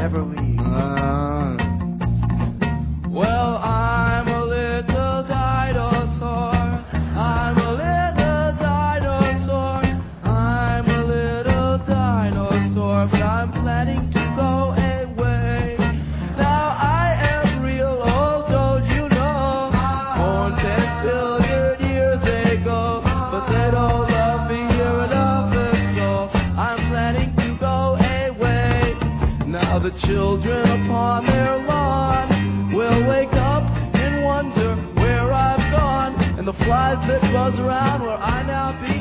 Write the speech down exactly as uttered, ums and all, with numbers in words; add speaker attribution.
Speaker 1: never leave.
Speaker 2: Uh,
Speaker 1: Well, I'm a little dinosaur. I'm a little dinosaur. I'm a little dinosaur, but I'm planning to go away. Now I am real old, don't you know? Born ten billion years ago, but they don't love me here enough, and so I'm planning to go away. Now the children upon their lawn will wake up and wonder where I've gone, and the flies that buzz around where I now be